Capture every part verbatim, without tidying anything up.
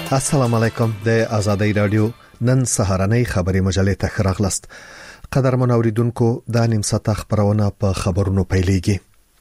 السلام علیکم. د آزادۍ رادیو نن سهارنۍ خبري مجلې ته خراغلست. قدرمن اوریدونکو د نیم ساعت خبرونه په خبرونو پیلېږي.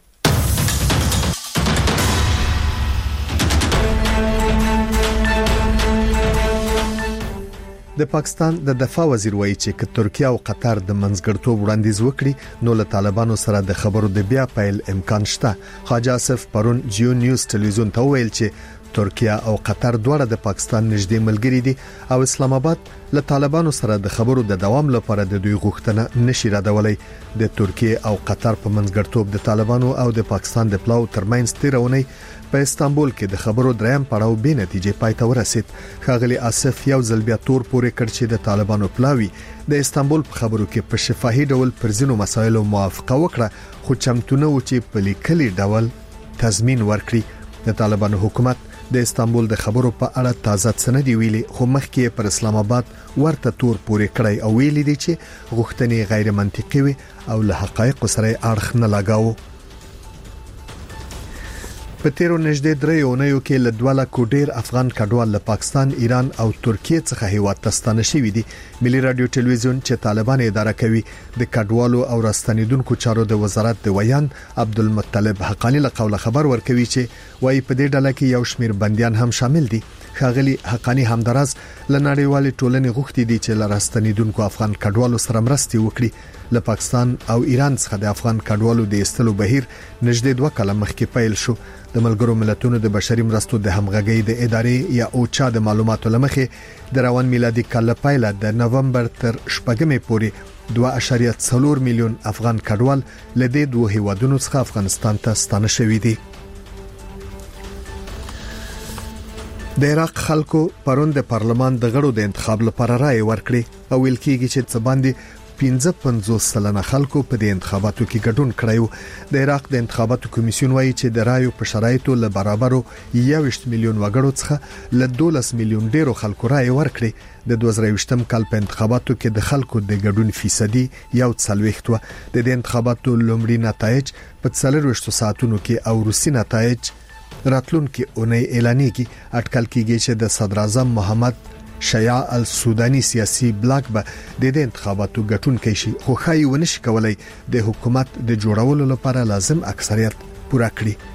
د پاکستان د دفاع وزیر وایي چې ک ترکیه او قطر د منځګړتوب وړاندیز وکړي نو له طالبانو سره د خبرو د بیا پیل امکان شته. خواجه آصف پرون جیو نیوز ټلویزیون ته ویل چې ترکیه او قطر دواړه د پاکستان نږدې ملګري دي او اسلام آباد له طالبانو سره د خبرو د دوام لپاره د دوی غوښتنه نشي ردولای. د ترکیه او قطر په منځګړتوب د طالبانو او د پاکستان د پلاو ترمنځ تیرونی په استانبول کې د خبرو دریم پړاو به نتیجې پای ته ورسید. خاغلی آصف یو ځل بیا تور پورې کړ چې د طالبانو پلاوی د استانبول په خبرو کې په شفاهي ډول پر ځینو مسایلو موافقه وکړه خو چمتونه و چې په لیکلي ډول تضمین ورکړي. د طالبانو حکومت د استانبول د خبرو په اړه تازه سند ویلي خو مخکې پر اسلام آباد ورته تور پورې کړی او ویلي دي چې غوښتنې غیر منطقي وي او له حقایق سره اړخ نه لګاوه. په تیرو نږدې درې اونیو کې له دوه لک ډیر افغان کډوال له پاکستان، ایران او ترکیه څخه هیواد ته ستانه شوي دي. ملي رادیو ټلویزیون چې طالبان اداره کوي د کډوالو او راستنیدونکو چارو د وزارت د ویان عبدالمطلب حقانی له قوله خبر ورکوي چې وايي په دې ډله کې یو شمیر بنديان هم شامل دي. خاغلی حقانی همدراز له نړیوال ټولنې غوښتي دي چې له راستنیدونکو افغان کډوالو سره مرستې وکړي. له پاکستان او ایران څخه د افغان کډوالو د ایستلو بهیر نږدې دوه کاله مخکې پیل شو. د ملګرو ملتونو د بشري مرستو د همغږۍ د ادارې یا اوچا د معلوماتو لمخې د روان میلادي کال پیل د نومبر تر شپږمې پورې دوه اعشاریه څلور میلیون افغان کډوال له دې دوه هیوادونو څخه افغانستان ته ستانه شوي دي. د عراق خلکو پرون د پارلمان د غړو د انتخاب لپاره رائے ورکړي او ویل کېږي چې څه باندې پنځه پنځوس سلنه خلکو په دې انتخاباتو کې ګډون کړی. د عراق د انتخاباتو کمیسیون وایي چې د رایو په شرایطو له برابرو یوویشت میلیون وګړو څخه له دولس میلیون ډیرو خلکو رائے ورکړي. د دوه زره یوویشتم کال په انتخاباتو کې د خلکو د ګډون فیصدي یو څلوېښت و. د دې انتخاباتو لومړي نتایج په څلورویشت ساعتونو کې او روسي نتایج راتلونکي اونۍ اعلانېږي. اټکل کېږي چې د صدر اعظم محمد شیعه السودانی سیاسي بلاک به د دې انتخاباتو ګټونکي شي خو خای ونشي کولای د حکومت د جوړولو لپاره لازم اکثریت پوره کړي.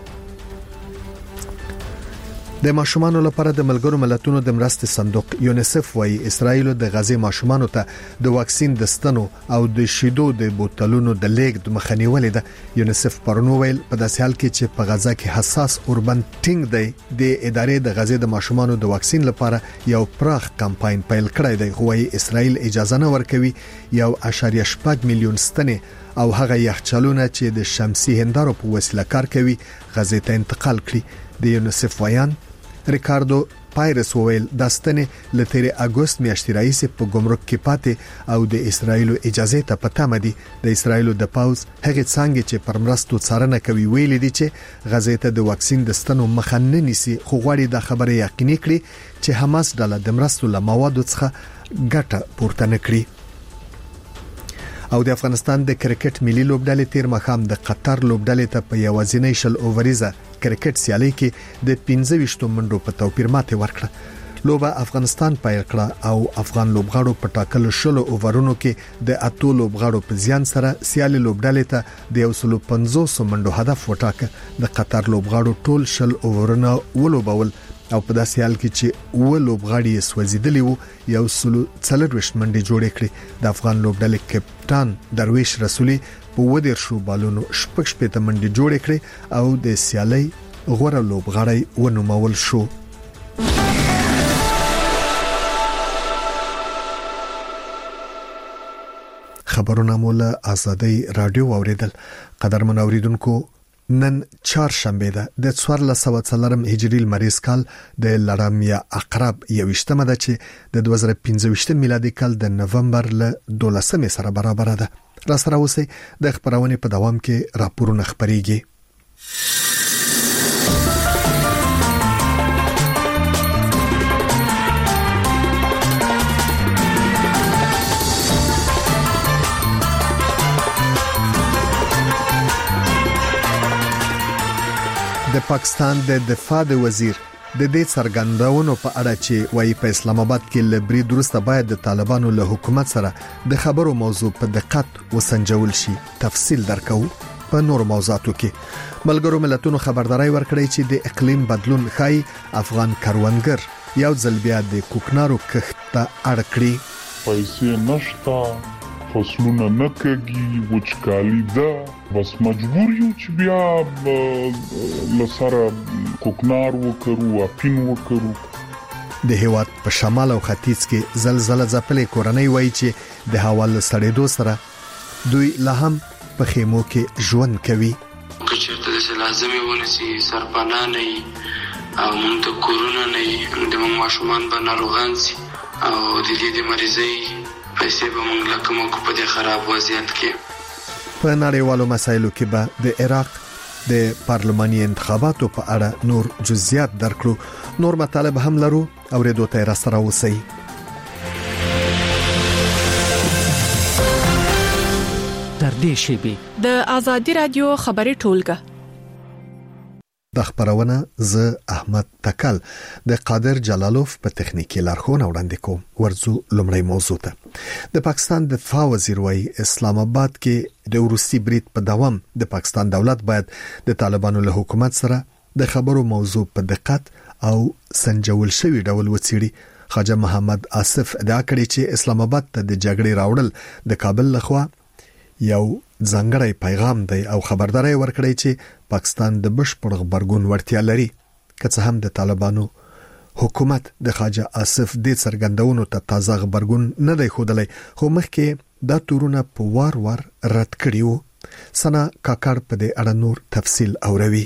د ماشومانو لپاره د ملګرو ملتونو د مرستې صندوق یونیسف وايي اسرایل د غزې ماشومانو ته د واکسین د ستنو او د شیدو د بوتلونو د لیږد مخنیولې ده. یونیسف پرونو ویل په داسې حال کې چې په غزا کې حساس اوربن ټینګ دی د ادارې د غزې د ماشومانو د واکسین لپاره یو پراخ کمپاین پیل کړی دی. خو وايي اسرایل اجازه نه ورکوي یو اعشاریه شپږ میلیون ستنې او هغه یخچالونه چې د شمسي هندارو په وسیله کار کوي غزې ته انتقال کړي. د یونیسف ویان ریکاردو پایرس وویل د ستنې له تیر اگست میاشتې راځي په ګمرک کې پاتې او د اسرایل اجازه ته پته مدي. د اسرایل د پاوز هغه څنګه چې پر مرستو څارنه کوي ویل دي چې غزې ته د واکسین د ستنو مخنه نيسي خو غواړي د خبره یقیني کړي چې حماس ډله د مرستو له موادو څخه ګټه پورته نکړي. او د افغانستان د کرکټ ملي لوبډلې تیر مخام د قطر لوبډلې ته په یوازینۍ شل اووریزه کرکټ سیالي کې د پنځه ویشت منډو په توپیر ماته ورکړه. لوبه افغانستان پیل کړه او افغان لوبغاړو په ټاکلو شلو اوورونو کې د اتو لوبغاړو په زیان سره سیالي لوبډلې ته د یو سل پنځوس منډو هدف وټاکه. د قطر لوبغاړو ټول شل اوورونه ولوبول او په داسې حال کې چې و لوبغاړي سوځیدلی وو یو سل څلرويشت منډې جوړې کړې. د افغان لوبډلې کپټان درویش رسولي په ودیر شو بالونو شپږ شپږ منډې جوړې کړې او د سیالي غوړه لوبغاړي ونومول شو. خبرونه مولا آزادۍ رادیو اوریدل. قدرمن اوریدونکو نن چهارشنبه ده د څوارلس سوه څلورم هجری لمریز کال د لړم یا عقرب یوشتمه ده چې د دوه زره پنځه ویشت میلادي کال د نومبر ل دولسمې سره برابر ده. را سره اوسئ د خبرونه په دوام کې راپورونه خبريږي. د پاکستان د دفاع د وزیر د دې څرګندونو په اړه چې وايي په اسلام آباد کې له برید وروسته باید د طالبانو له حکومت سره د خبرو موضوع په دقت وسنجول شي تفصیل درکو په نور موضوعاتو کې ملګرو ملتونو خبرداري ورکړی چې د اقلیم بدلون خای افغان کاروانګر یو ځل بیا د کوکنارو کښت ته اړ کړی پیسې نشته فصلونه نه کېږي وچکالي ده بس مجبور یو چې بیا لسره کوکنار وکړو اپین وکړو د هیواد په شمال او ختیځ کې زلزلہ ځپلې کورنۍ وایي چې د هوا له سړېدو سره دوی لا هم په خیمو کې ژوند کوي کچېرته د لازمي ونسي سرپناه نه او موږ ته کورونه نه د موږ ماشومان به ناروغان سي او د دې د مریضۍ پیسې به موږ لکه موږ په دې خراب وضعیت کې په نړیوالو مسایلو کې به د عراق د پارلماني انتخاباتو په اړه نور جزئیات درکړو نور مطالب هم لرو اوریدو ته را سره اوسئ تر دې شی د ازادي رادیو خبري ټولګه د خبرونه ز احمد تکل د قادر جلالوف په تخنیکی لارښوونه وړاندې کوم ورزو لمړی موضوع ته د پاکستان د دفاع وزیر وايي اسلام آباد کې د روسي برید په دوام د پاکستان دولت باید د طالبانو له حکومت سره د خبرو موضوع په دقت او سنجول شوی ډول وڅېړي خواجه محمد آصف ادعا کړې چې اسلام آباد ته د جګړې راوړل د کابل لخوا یو ځانګړی پیغام دی او خبرداري ورکړی چې پاکستان د بشپړ خبرګون وړتیا لري که څه هم د طالبانو حکومت د خواجه آصف د څرګندونو ته تازه خبرګون نه دی خوده خو مخکې دا تورونه په وار وار رد کړیو سنا کاکړ په دې اړه نور تفصیل اوروي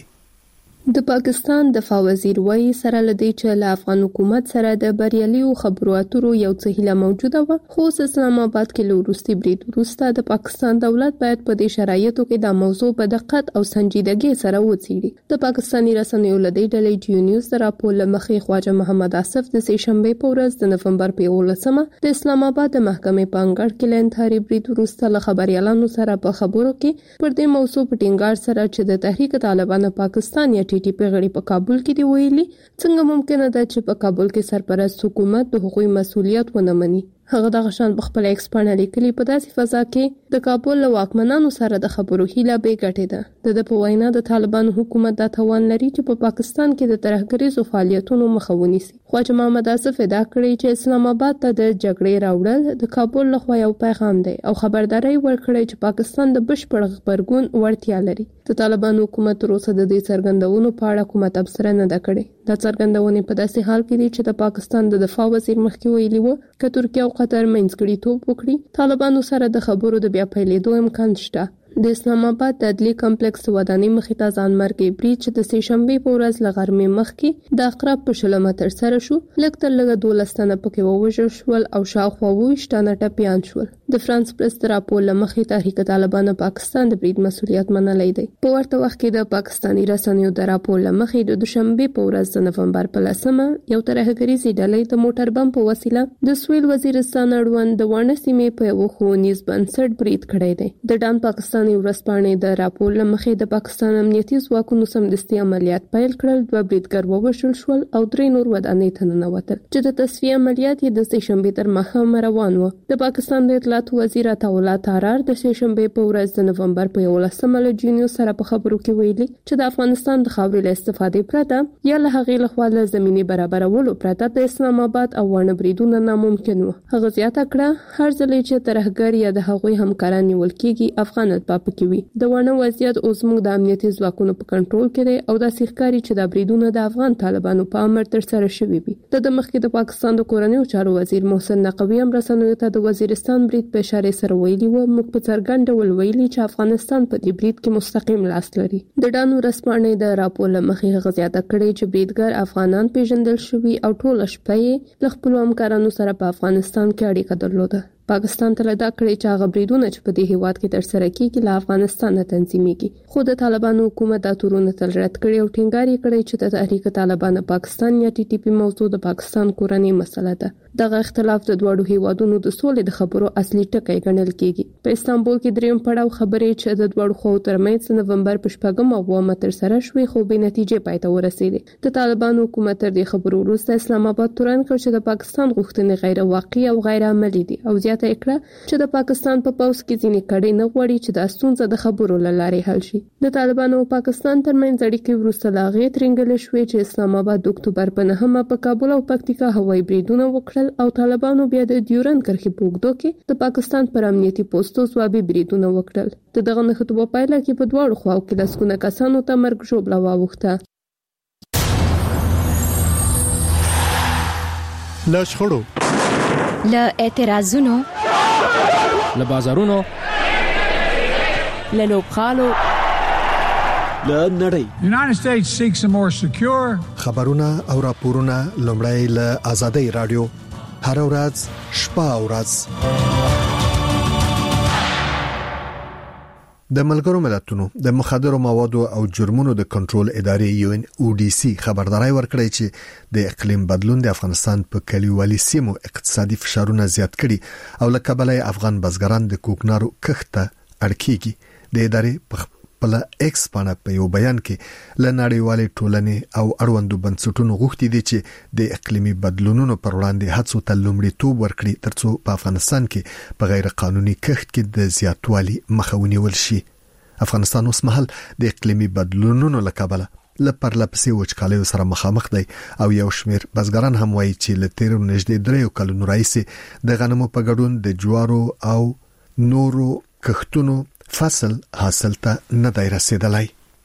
د پاکستان دفاع وزیر وایي سره لدی چې له افغان حکومت سره د بریالیو خبرو اترو یو څه هیله موجوده و خو اسلام آباد کې له روسي برید وروسته د پاکستان دولت باید په دې شرایطو کې د موضوع په دقت او سنجیدګۍ سره وڅېړي د پاکستاني رسنیو لدی ډلې جیو نیوز د راپور لمخې خواجه محمد آصف د سه شنبه په ورځ د نوفمبر په یولسمه د اسلام آباد د محکمې په انګړ کې لنټاري برید وروسته له خبريالانو سره په خبرو کې پر دې موضوع په ټینګار سره چې د تحریک طالبان پاکستان یا ټي ټي پی غړي په کابل کې دی ویلي څنګه ممکنه ده چې په کابل کې سرپرست حکومت د حقوقي مسؤلیت ونه مني هغه د غشان په خپل ایکسپانه لیکلي په داسې فضا کې د کابل له واکمنانو سره د خبرو هیله به ګټه ده د په وینا د طالبان حکومت د توان لري چې په پاکستان کې د ترهګریزو فعالیتونو مخه ونیسي خواجه محمد آصف ادعا کړې چې اسلام آباد ته د جګړې راوړل د کابل لخوا یو پیغام دی او خبرداري ورکړې چې پاکستان د بشپړ خبرګون وړتیا لري د طالبان حکومت وروسته د دې څرګندونو په اړه کومه تبصره نه ده کړې دا څرګندونې په داسې حال کې دي چې د پاکستان د دفاع وزیر مخکې ویلي و چې ترکیه او قطر منځګړیتوب وکړي طالبانو سره د خبرو د بیا پیلېدو امکان شته د اسلام آباد د عدلي کمپلیکس ودانۍ مخې ته ځانمرګي برید چې د سه شنبه په ورځ لغرمې مخکې د اقرب په شلمه تر سره شو لکه تر لږه دولس تنه پکې ووژل شول او شاوخوا اووه تنه ټپیان شول د فرانس پریس راپور لمخې تحریک طالبان پاکستان د برید مسولیت منلی دی په ورته وخت کې د پاکستاني رسنیو د راپور لمخې د دوشنبه په ورځ د نوفمبر په لسمه یو ترهګریزي ډلې د موټر بم په وسیله د سویل وزیرستان اړوند د وانه سیمې په یو ښوونیز بنسټ برید کړی دی د ډان پاکستان ورځپاڼې د راپور لمخې د پاکستان امنیتي ځواکونو سمدستي عملیات پیل کړل دوه بریدګر ووژل شول او درې نور ودانۍ ته ننوتل چې د تصفیه عملیات یې د سه شنبه تر ماښامه روان و د پاکستان د اطلاعاتو وزیر عطاالله تارار د سه شنبه په ورځ د نوفمبر په یولسمه له جینیو سره په خبرو کې ویلي چې د افغانستان د خاورې له استفادې پرته یا له هغې لخوا له زمینی برابرولو پرته د اسلام آباد او وانه بریدونه ناممکن و هغه زیاته کړه هر ځل چې ترهګر یا د هغوی همکاران نیول کېږي افغانت پکې وي د وانه وضعیت اوس موږ د امنیتي ځواکونو په کنټرول کې دی او دا ښکاري چې د بریدونو د افغان طالبانو په امر تر سره شوي وي د مخکې د پاکستان د کورنیو چارو وزیر محسن نقوی هم رسنیو ته د وزیرستان برید په اشاره سره ویلي و موږ په څرګند ډول ویلي چې افغانستان په دې برید کې مستقیم لاس لري د ډانو رسمانې د راپور لمخې هغه زیاته کړې چې بریدګر افغانان پیژندل شوي او ټول شپه یې له خپل همکارانو سره په افغانستان کې اړیکه درلوده پاکستان ته دا کړی چې هغه بریدونه چې په دې هیواد کې تر سره کیږي له افغانستان نه تنظیمېږي. خو د طالبانو حکومت د تورونه تل رد کړي او ټینګار کړي چې د تحریک طالبان پاکستان یا ټي ټي پی موضوع د پاکستان کورنۍ مسله ده. دغه اختلاف د دوه هیوادونو د سولې د خبرو اصلي ټکی ګڼل کیږي. په استانبول کې دریم پړاو خبرې چې د دوه خو ترمنځ د نومبر په شپږم او اوومه تر سره شوې خو به نتیجې پای ته ورسېدې. د طالبان حکومت تر دې خبرو وروسته اسلام آباد تورن کړ چې د پاکستان غوښتنې غیر واقعي او غیر عملي دي او زیاته کړه چې د پاکستان په پوس کې ځینې کړي نه غوړي چې د ستونزې د خبرو لارې حل شي. د طالبان او پاکستان ترمنځ اړیکې وروسته لاغې ترنګل شوې چې اسلام آباد د اکتوبر په نهمه په کابل او پکتیکا هوایي بریدونه وکړل او طالبانو بیا د ډیورن کرښې په اوږدو کې د پاکستان پر امنیتي پوسټو ځوابي بریدونه وکړل. د دغه نښتو په پایله کې په دواړو خواو کې لسګونه کسانو ته مرګ ژوبله واوښته. له شخړو، له اعتراضونو، له بازارونو، له لوبغالو، له نړۍ. United States seeks a more secure. خبرونه او راپورونه لومړی له آزادۍ رادیو هر ورځ شپه او ورځ د ملګرو ملتونو د مخدرو موادو او جرمونو د کنټرول ادارې یو ان او ډي سي خبرداري ورکړی چې د اقلیم بدلون د افغانستان په کلیوالي سیمو اقتصادي فشارونه زیات کړي او لکه بلای افغان بزګران د کوکنارو کښته اړکیږي. د ادارې په خپل ایکس باندې په یو بیان کې لنړیوالې ټولنې او اړوندو بنسټونو غوښتي دي چې د اقلیمي بدلونونو پر وړاندې هڅو ته لومړیتوب ورکړي ترڅو په افغانستان کې په غیر قانوني کښت کې د زیاتوالي مخه ونیول شي. افغانستان اوس مهال د اقلیمي بدلونونو له کبله ل پرلپسې وچکالیو سره مخامخ دی او یو شمیر بزګران هم وایي چې ل تیر نږدې دریو کلونو راهیسې د غنمو په ګډون د جوارو او نورو کښتونو فصل حاصل ته نه دی رسیدلی.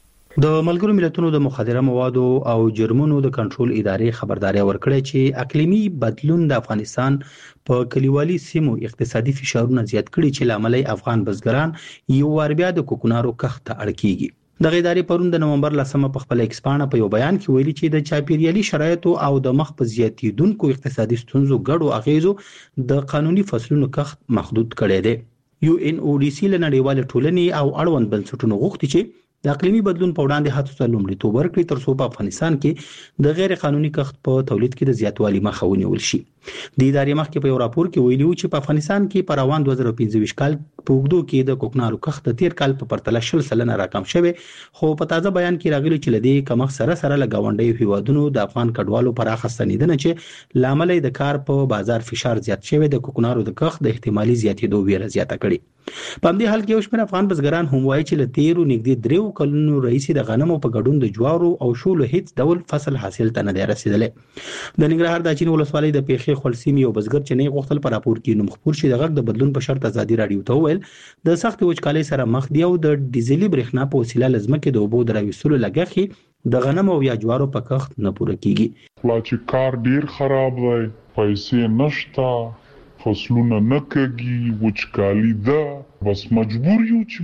د ملګرو ملتونو د مخدره موادو او جرمونو د کنټرول ادارې خبرداري ورکړه چې اقلیمي بدلون د افغانستان په کلیوالي سیمو اقتصادي فشارونه زیات کړي چې لامل افغان بزګران یو ور بیا د کوکنارو کښت ته اړکیږي. د ادارې پرون د نومبر لسمه په خپل ایکسپانه په یو بیان کې ویلي چې د چاپیریالي شرایطو او د مخ په زیاتیدونکو اقتصادي ستونزو ګډو اغیزو د قانوني فصلونو کښت محدود کړي دي. یو ان او ډي سي لنړیوال ټولنې او اړوند بنسټونو غوښتي چې د اقلیمي بدلون په وړاندې هڅو ته لومړیتوب ورکړي ترڅو په افغانستان کې د غیر قانوني کښت په تولید کې د زیاتوالي مخه ونیول شي. د ادارې مخکې په یو راپور کې ویلي و چې په افغانستان کې په روان دوه زره پنځه کال په اوږدو کې د کوکنارو کښت د تیر کال په پرتله شل سلنه راکم شوی، خو په تازه بیان کې راغلی چې لدې کمښت سره سره له گاونډي هیوادونو د افغان کډوالو پراخه ستنیدنه چې لامل د کار په بازار فشار زیات شوی د کوکنارو د کښت د احتمالي زیاتېدو ویره زیاته کړي. په همدې حال کې یو شمېر افغان بزګران هم وایي چې له تیرو نږدې دریو کلونو راهیسې د غنمو په ګډون د جوارو او شولو هیڅ ډول فصل حاصل ته نه دی رسیدلی. د ننګرهار د اچین ولسوالۍ د پیښې خلسیمې یو بزګر چې نه غوښتل په راپور کې نوم خپور شي د غږ د بدلون په شرط ازادي رادیو ته وویل د سخت وچکالۍ سره مخ دی او د ډیزلي برېښنا په وسیله لزمکه د اوبو د راوېستلو لګښت د غنمو او یا جوارو په کښت نه پوره کیږي. لا چې کار ډیر خراب دی، پیسې نشته، فصلونه نه کېږي، وچکالي ده، بس مجبور یو چې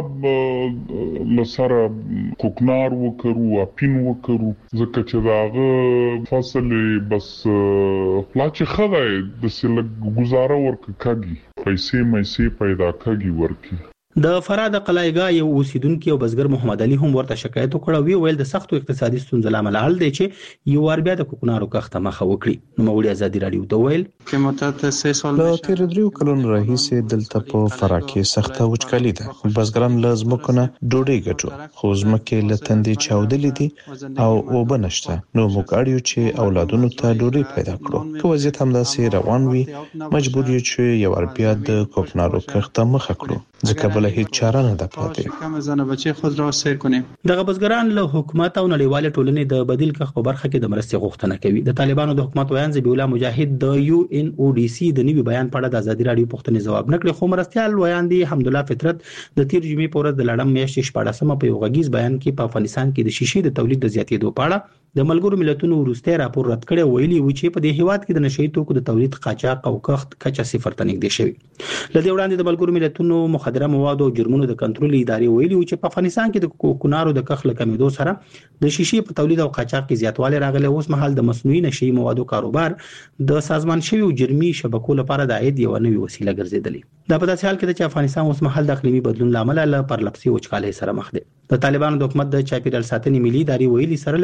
بیا لسره کوکنار وکړو، اپین وکړو، ځکه چې داغه فصل بس لا چې خدای د سلګ گزاره ورکه کږي، پیسې مېسې پیدا کږي ورکی. د فراد قلایګا یو اوسیدونکو او بزګر محمد علي هم ورته شکایت وکړ او ویل د سختو اقتصادي ستونزو لامل حل دی چې یو ور بیا د کوکنارو کښت مخه وکړي. نو مولوی ازادي رادیو ته ویل چې مدت سه سال له تیر دریو کلونو راهیسې دلته په فرا کې سخته وچکالي ده. بزګران له ځمکو نه ډوډۍ ګټو، خو ځمکې له تندې چاودلې دي او اوبه نشته. نو موږ اړ یو چې اولادونو ته ډوډۍ پیدا کړو. که وضعیت همداسې روان وي مجبور یو چې یو ور بیا د کوکنارو کښت مخه کړو، ځکه بل هیڅ چاره نه ده پاتې. کم زنه بچي خود را سیر کنیم. دغه بزګران له حکومت او نړیوال ټولنې د بدیل کښت په برخه کې د مرستې غوښتنه کوي. د طالبانو د حکومت ویان ذبیح الله مجاهد د یو ان او ډي سي د نوي بیان په اړه د ازادي رادیو پوښتنې ځواب نکړي، خو مرستيال ویان دي حمدالله فطرت د تیر جمعې په ورځ د لړم میاشتې شپږمه په یو غږیز بیان کې په افغانستان کې د شیشې د تولید د زیاتېدو په اړه د ملګرو ملتونو وروستي راپور رد کړی ویلي و چې په دې هیواد کې د نشئی توکو د تولید قاچاق او کښت کچه صفر ته نږدې شوی. لدې وړاندې د ملګرو ملتونو مخدره مواد او جرمونو د کنټرول ادارې ویلي و چې په افغانستان کې د کوکنارو د کښت لکمېدو سره د شیشې په تولید او قاچاق کې زیاتوالی راغلی. اوس مهال د مصنوعي نشئی موادو کاروبار د سازمان شوی جرمي شبکو لپاره د عاید یو نوې وسیله ګرځېدلې. دا په داسې حال کې چې افغانستان اوس مهال د اقلیمي بدلون لامل له پرلپسې وچکالۍ سره مخ دی. د طالبانو د حکومت د چاپیریال ساتنې ملي ادارې ویلي سره